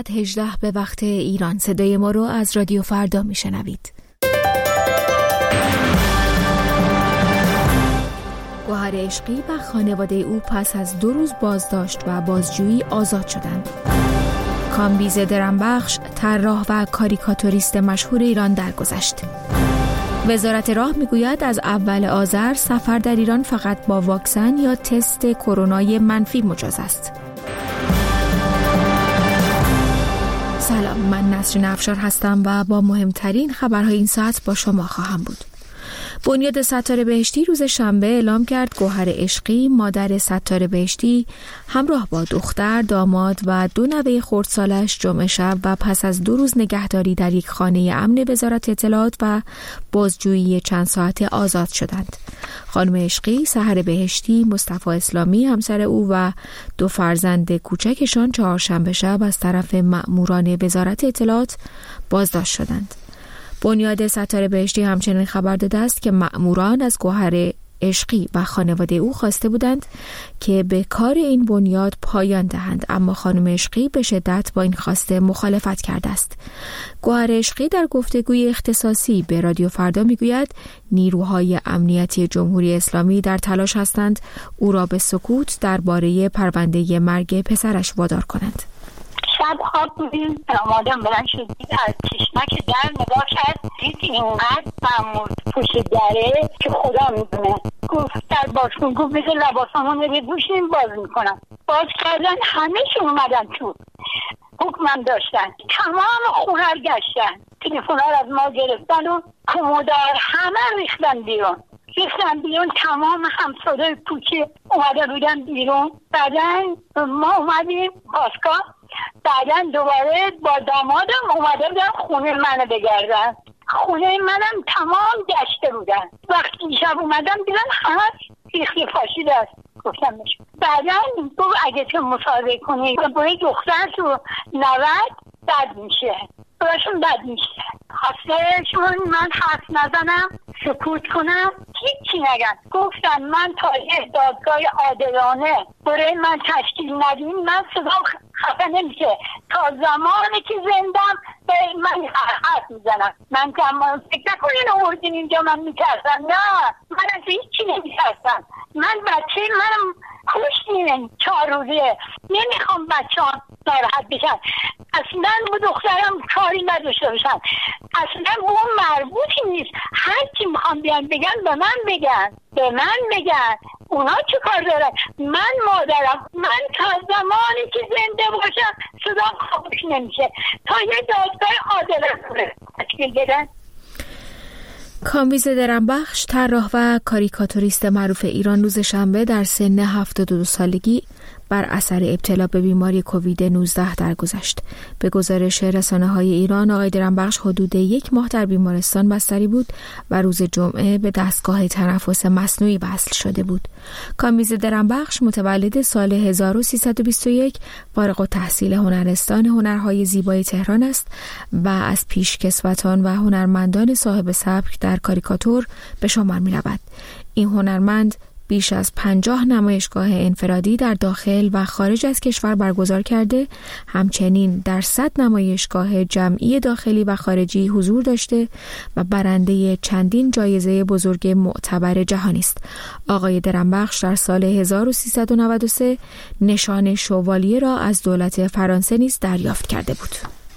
ساعت 18 به وقت ایران. صدای ما رو از رادیو فردا میشنوید. گوهر عشقی و خانواده او پس از 2 روز بازداشت و بازجویی آزاد شدند. کامبیز درنبخش، طراح و کاریکاتوریست مشهور ایران درگذشت. وزارت راه میگوید از اول آذر سفر در ایران فقط با واکسن یا تست کرونای منفی مجاز است. سلام، من نسرین افشار هستم و با مهمترین خبرهای این ساعت با شما خواهم بود. بنیاد ستاره بهشتی روز شنبه اعلام کرد گوهر عشقی، مادر ستاره بهشتی، همراه با دختر، داماد و 2 نوه خردسالش جمعه شب و پس از 2 روز نگهداری در یک خانه امن وزارت اطلاعات و بازجویی چند ساعته آزاد شدند. خانم عشقی، سحر بهشتی، مصطفی اسلامی همسر او و 2 فرزند کوچکشان چهارشنبه شب از طرف مأموران وزارت اطلاعات بازداشت شدند. بنیاد ستاره بهشتی همچنین خبر داده است که مأموران از گوهر عشقی و خانواده او خواسته بودند که به کار این بنیاد پایان دهند، اما خانم عشقی به شدت با این خواسته مخالفت کرده است. گوهر عشقی در گفتگوی اختصاصی به رادیو فردا میگوید نیروهای امنیتی جمهوری اسلامی در تلاش هستند او را به سکوت درباره پرونده مرگ پسرش وادار کنند. شب خواب بودیم، آمادم بلند شدید، از چشمک در نگاه کرد، دید اینقدر مأمور پشت دره که خدا میدونه. گفت در باز کن، گفت بذار لباسامون رو بپوشیم، باز میکنم. باز کردن، همه‌شون اومدن تو، حکمم داشتن، تمام خونه رو گشتن، تلفن‌ها رو از ما گرفتن و کمدار همه ریختن بیرون. تمام همسایه‌های کوچه اومده بودن بیرون. بعدن ما اومدیم پاسگاه، بعدن دوباره با دامادم اومده بودن خونه منو بگردن. خونه منم تمام گشته بودن. وقتی شب اومدم دیدن همه ریختی پاشیده است. گفتم بشون. بعدن گفت اگه تو مصاحبه کنی برای دختر تو 90 بد میشه، براشون بد میشه. خواسته چون من حرف نزنم، سکوت کنم، هیچی نگم. گفتم من تا یه دادگاه عادلانه برای من تشکیل ندیم، من صدام خفه نمیشه. تا زمانی که زندم به من حرف میزنم. من زمان فکر نکنین آوردین اینجا من میترسم. نه، من از هیچی نمیترسم. من بچه منم کشتین 4 روزه. نمیخوام بچه ها ناراحت بشن. اصلا با دخترم کاری نداشته باشن. اصلا اون مربوطی نیست. هر چی میخوام بیان بگن به من بگن. اونا چه کار دارن؟ من مادرم، من تا زمانی که زنده باشم صدام خاموش نمیشه تا یه دادگاه عادلانه تشکیل بدن. کامبیز درنبخش، طراح و کاریکاتوریست معروف ایران روز شنبه در سن 72 سالگی بر اثر ابتلا به بیماری کووید 19 درگذشت. به گزارش رسانه‌های ایران، آقای درنبخش حدود 1 ماه در بیمارستان بستری بود و روز جمعه به دستگاه تنفس مصنوعی وصل شده بود. کامبیز درنبخش متولد سال 1321، فارغ التحصیل هنرستان هنرهای زیبای تهران است و از پیشکسوتان و هنرمندان صاحب سبک در کاریکاتور به شمار می‌رود. این هنرمند بیش از 50 نمایشگاه انفرادی در داخل و خارج از کشور برگزار کرده، همچنین در 100 نمایشگاه جمعی داخلی و خارجی حضور داشته و برنده چندین جایزه بزرگ معتبر جهانی است. آقای درنبخش در سال 1393 نشان شوالیه را از دولت فرانسه نیز دریافت کرده بود.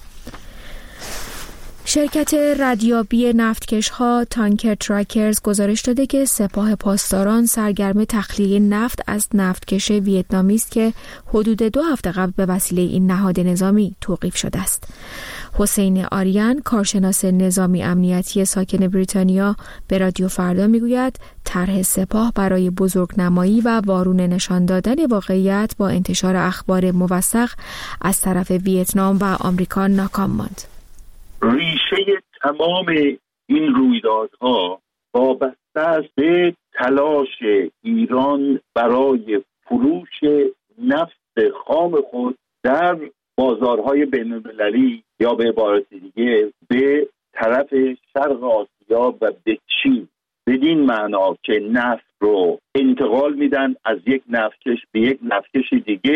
شرکت ردیابی نفتکش‌ها تانکر تراکرز گزارش داده که سپاه پاسداران سرگرم تخلیه نفت از نفتکش ویتنامی است که حدود 2 هفته قبل به وسیله این نهاد نظامی توقیف شده است. حسین آریان، کارشناس نظامی امنیتی ساکن بریتانیا، به رادیو فردا میگوید طرح سپاه برای بزرگنمایی و وارونه نشان دادن واقعیت با انتشار اخبار موثق از طرف ویتنام و آمریکا ناکام ماند. ریشه تمام این رویدادها وابسته است به تلاش ایران برای فروش نفت خام خود در بازارهای بین‌المللی یا به عبارت دیگه به طرف شرق آسیا و به چین، بدین معنا که نفت رو انتقال میدن از یک نفتکش به یک نفتکش دیگه و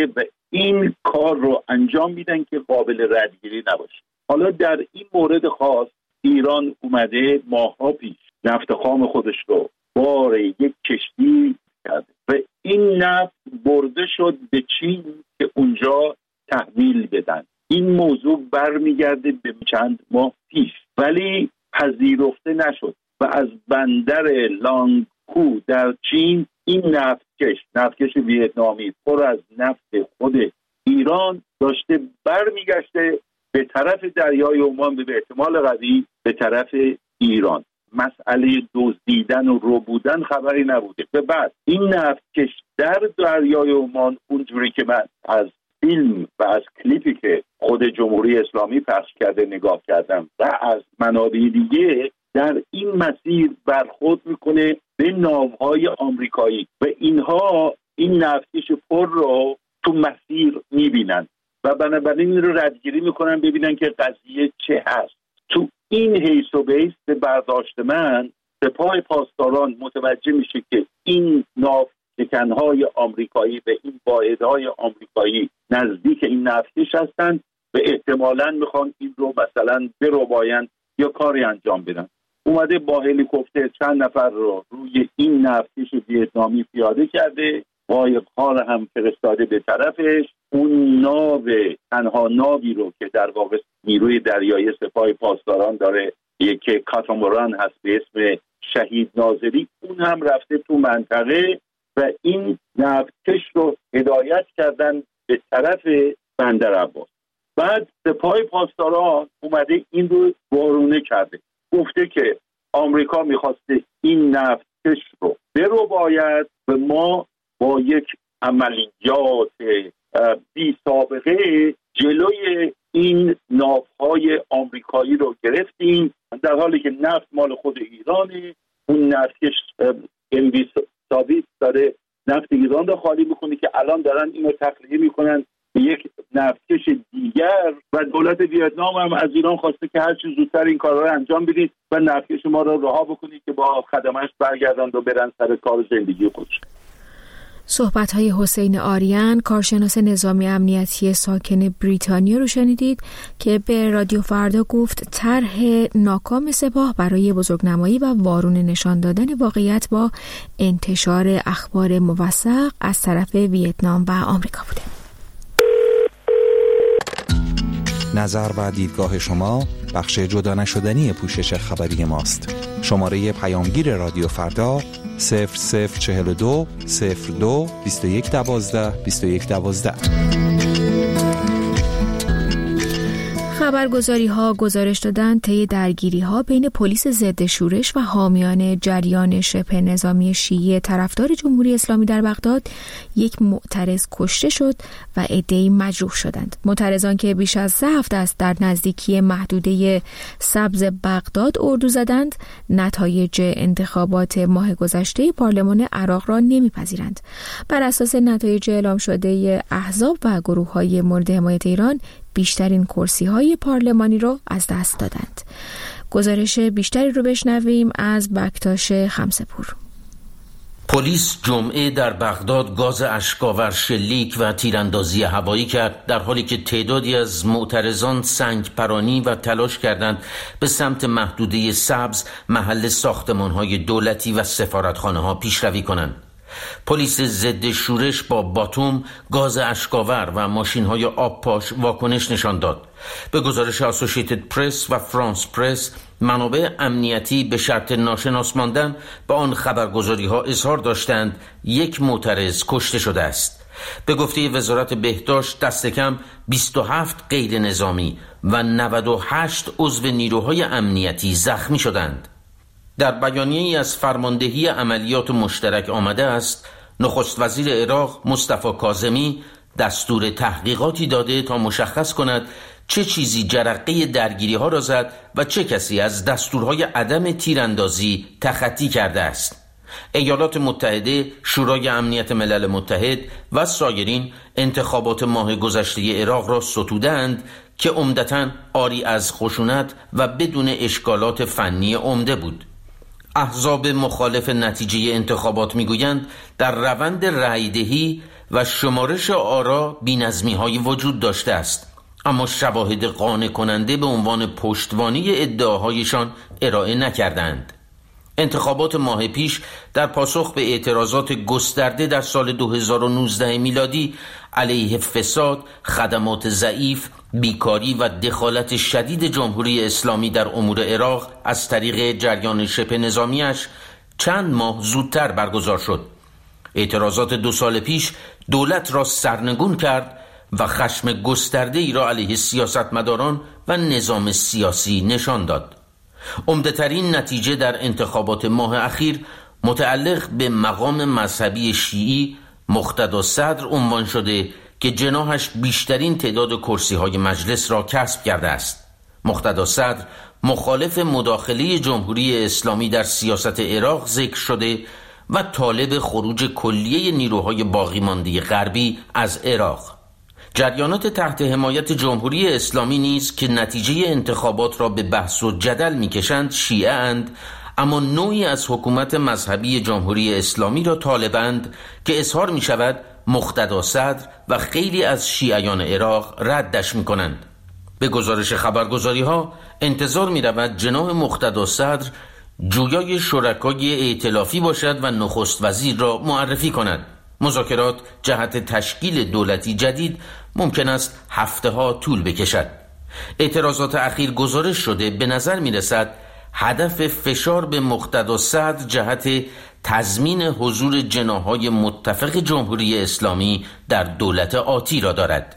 این کار رو انجام میدن که قابل ردگیری نباشه. حالا در این مورد خاص ایران اومده ماها پیش نفت خام خودش رو بار یک کشتی کرده و این نفت برده شد به چین که اونجا تحویل بدن. این موضوع برمیگرده به چند ماه پیش ولی پذیرفته نشد و از بندر لانگکو در چین این نفتکش ویتنامی پر از نفت خود ایران داشته برمیگشته به طرف دریای عمان به احتمال قوی به طرف ایران. مسئله دزدیدن و ربودن خبری نبوده. و بعد این نفتکش در دریای عمان اونجوری که من از فیلم و از کلیپی که خود جمهوری اسلامی پخش کرده نگاه کردم و از منابع دیگه در این مسیر برخورد میکنه به ناوهای آمریکایی و اینها این نفتکش پر رو تو مسیر میبینن و بنابراین این رو ردگیری میکنن ببینن که قضیه چه هست. تو این حیث و بیس به برداشت من سپاه پاسداران متوجه میشه که این ناوشکنهای آمریکایی و این واحدهای آمریکایی نزدیک این نفتکش هستن و احتمالاً میخوان این رو مثلا بربایند یا کاری انجام بدن. اومده با هلیکوپتر چند نفر رو روی این نفتکش ویتنامی پیاده کرده، قایق‌ها رو هم فرستاده به طرفش. اون تنها ناوی رو که در واقع نیروی دریایی سپاه پاسداران داره یک کاتاماران هست به اسم شهید ناظری، اون هم رفته تو منطقه و این نفتکش رو هدایت کردن به طرف بندر عباس. بعد سپاه پاسداران اومده این رو وارونه کرده، گفته که آمریکا میخواسته این نفتکش رو برباید و ما با یک عملیات بی سابقه جلوی این ناوهای آمریکایی رو گرفتیم، در حالی که نفت مال خود ایرانه. اون نفتکش انوی ثابت داره نفت ایران رو خالی میکنه که الان دارن اینو تخلیه میکنن به یک نفتکش دیگر و دولت ویتنام هم از ایران خواسته که هر چه زودتر این کارا رو انجام بدید و نفتکش ما رو رها بکنید که با خدمش برگردن و برن سر کار زندگی خودش. صحبت‌های حسین آریان، کارشناس نظامی امنیتی ساکن بریتانیا رو شنیدید که به رادیو فردا گفت طرح ناکام سپاه برای بزرگنمایی و وارون نشان دادن واقعیت با انتشار اخبار موثق از طرف ویتنام و آمریکا بوده. نظر و دیدگاه شما بخش جدا نشدنی پوشش خبری ماست. شماره پیامگیر رادیو فردا 0042 02 21 12 21 12. خبرگزاری‌ها گزارش دادند طی درگیری‌ها بین پلیس ضد شورش و حامیان جریان شبه نظامی شیعه طرفدار جمهوری اسلامی در بغداد یک معترض کشته شد و عده‌ای مجروح شدند. معترضان که بیش از 3 هفته است در نزدیکی محدوده سبز بغداد اردو زدند، نتایج انتخابات ماه گذشته پارلمان عراق را نمی‌پذیرند. بر اساس نتایج اعلام شده احزاب و گروه‌های مورد حمایت ایران بیشترین کرسی‌های پارلمانی رو از دست دادند. گزارش بیشتری رو بشنویم از بکتاش خمسه‌پور. پلیس جمعه در بغداد گاز اشک‌آور شلیک و تیراندازی هوایی کرد، در حالی که تعدادی از معترضان سنگ پرانی و تلاش کردند به سمت محدوده سبز، محل ساختمان‌های دولتی و سفارتخانه‌ها پیشروی کنند. پلیس ضد شورش با باتوم، گاز اشک‌آور و ماشین‌های آبپاش واکنش نشان داد. به گزارش اسوسییتد پرس و فرانس پرس، منابع امنیتی به شرط ناشناس ماندن به آن خبرگزاری‌ها اظهار داشتند یک معترض کشته شده است. به گفته وزارت بهداشت دست کم 27 غیر نظامی و 98 عضو نیروهای امنیتی زخمی شدند. در بیانیه‌ای از فرماندهی عملیات مشترک آمده است نخست وزیر عراق مصطفی کاظمی دستور تحقیقاتی داده تا مشخص کند چه چیزی جرقه درگیری‌ها را زد و چه کسی از دستورهای عدم تیراندازی تخطی کرده است. ایالات متحده، شورای امنیت ملل متحد و سایرین انتخابات ماه گذشته عراق را ستودند که عمدتاً عاری از خشونت و بدون اشکالات فنی عمده بود. احزاب مخالف نتیجه انتخابات میگویند در روند رأی‌دهی و شمارش آرا بی‌نظمی‌های وجود داشته است، اما شواهد قانع کننده به عنوان پشتوانه ادعاهایشان ارائه نکردند. انتخابات ماه پیش در پاسخ به اعتراضات گسترده در سال 2019 میلادی علیه فساد، خدمات ضعیف، بیکاری و دخالت شدید جمهوری اسلامی در امور عراق از طریق جریان شبه نظامیش چند ماه زودتر برگزار شد. اعتراضات 2 سال پیش دولت را سرنگون کرد و خشم گسترده ای را علیه سیاستمداران و نظام سیاسی نشان داد. عمده‌ترین نتیجه در انتخابات ماه اخیر متعلق به مقام مذهبی شیعی مقتدا صدر عنوان شده که جناحش بیشترین تعداد کرسی‌های مجلس را کسب کرده است. مقتدا صدر مخالف مداخله جمهوری اسلامی در سیاست عراق ذکر شده و طالب خروج کلیه نیروهای باقی مانده غربی از عراق. جریانات تحت حمایت جمهوری اسلامی نیز که نتیجه انتخابات را به بحث و جدل می‌کشند شیعه اند، اما نوعی از حکومت مذهبی جمهوری اسلامی را طالبند که اظهار می‌شود مقتدا صدر و خیلی از شیعیان عراق ردش می‌کنند. به گزارش خبرگزاری‌ها انتظار می‌رود جناح مقتدا صدر جویای شرکای ائتلافی باشد و نخست وزیر را معرفی کند. مذاکرات جهت تشکیل دولتی جدید ممکن است هفته‌ها طول بکشد. اعتراضات اخیر گزارش شده به نظر می‌رسد هدف فشار به مقتدا صدر جهت تضمین حضور جناح‌های متفق جمهوری اسلامی در دولت آتی را دارد.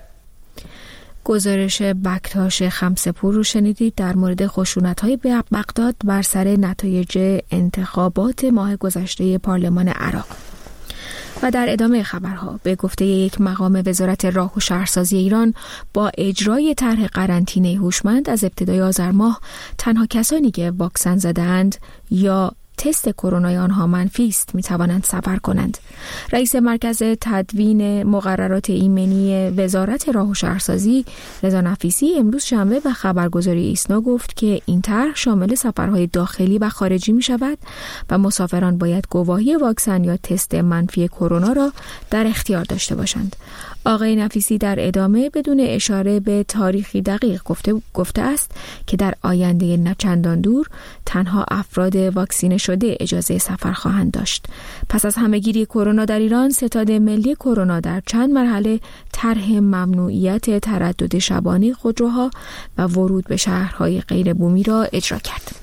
گزارش بکتاش خمسپور رو شنیدید در مورد خشونت‌های بغداد بر سر نتایج انتخابات ماه گذشته پارلمان عراق. و در ادامه خبرها به گفته یک مقام وزارت راه و شهرسازی ایران، با اجرای طرح قرنطینه هوشمند از ابتدای آذر ماه تنها کسانی که واکسن زده‌اند یا تست کرونای آنها منفی است می‌توانند سفر کنند. رئیس مرکز تدوین مقررات ایمنی وزارت راه و شهرسازی رضا نفیسی امروز شنبه به خبرگزاری ایسنا گفت که این طرح شامل سفرهای داخلی و خارجی می‌شود و مسافران باید گواهی واکسن یا تست منفی کرونا را در اختیار داشته باشند. آقای نفیسی در ادامه بدون اشاره به تاریخی دقیق گفته است که در آینده نچندان دور تنها افراد واکسینه شده اجازه سفر خواهند داشت. پس از همه‌گیری کرونا در ایران، ستاد ملی کرونا در چند مرحله طرح ممنوعیت تردد شبانه خودروها و ورود به شهرهای غیر بومی را اجرا کرد.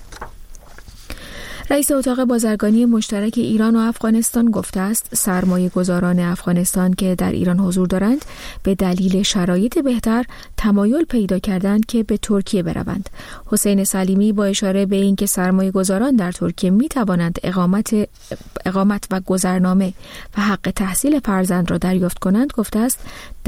رئیس اتاق بازرگانی مشترک ایران و افغانستان گفته است سرمایه گذاران افغانستان که در ایران حضور دارند به دلیل شرایط بهتر تمایل پیدا کردند که به ترکیه بروند. حسین سلیمی با اشاره به اینکه سرمایه گذاران در ترکیه می توانند اقامت و گذرنامه و حق تحصیل فرزند را دریافت کنند گفته است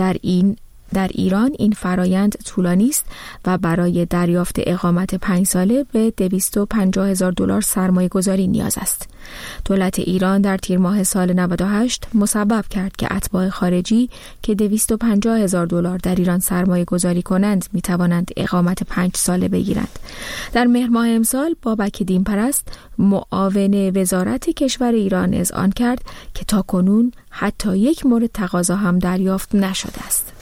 در ایران این فرایند طولانی است و برای دریافت اقامت 5 ساله به $250,000 سرمایه گذاری نیاز است. دولت ایران در تیر ماه سال 98 مسبب کرد که اتباع خارجی که $250,000 در ایران سرمایه گذاری کنند می توانند اقامت 5 ساله بگیرند. در مهر ماه امسال بابک دینپرست معاون وزارت کشور ایران اذعان کرد که تاکنون حتی یک مورد تقاضا هم دریافت نشده است.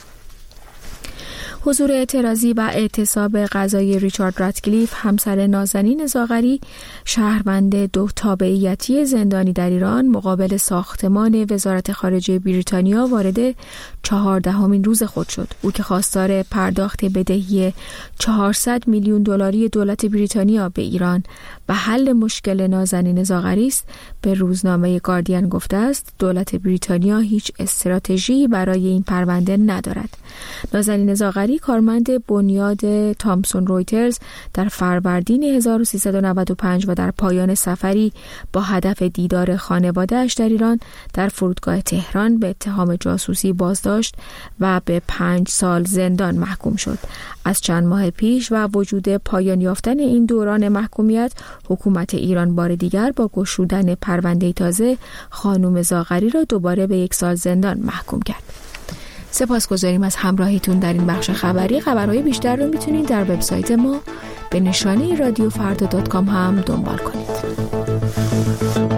حضور اعتراضی و اعتصاب قضایی ریچارد راتکلیف، همسر نازنین زاغری، شهروند 2 تابعیتی زندانی در ایران، مقابل ساختمان وزارت خارجه بریتانیا وارد 14مین روز خود شد. او که خواستار پرداخت بدهی $400 میلیون دولت بریتانیا به ایران و حل مشکل نازنین زاغری است، به روزنامه گاردین گفته است دولت بریتانیا هیچ استراتژی برای این پرونده ندارد. نازنین زاغری کارمند بنیاد تامسون رویترز در فروردین 1395 و در پایان سفری با هدف دیدار خانواده‌اش در ایران در فرودگاه تهران به اتهام جاسوسی بازداشت و به 5 سال زندان محکوم شد. از چند ماه پیش و وجود پایان یافتن این دوران محکومیت، حکومت ایران بار دیگر با گشودن پرونده تازه خانم زاغری را دوباره به 1 سال زندان محکوم کرد. سپاسگزاریم از همراهیتون در این بخش خبری. خبرهای بیشتر رو میتونید در وبسایت ما به نشانه رادیوفردا.com هم دنبال کنید.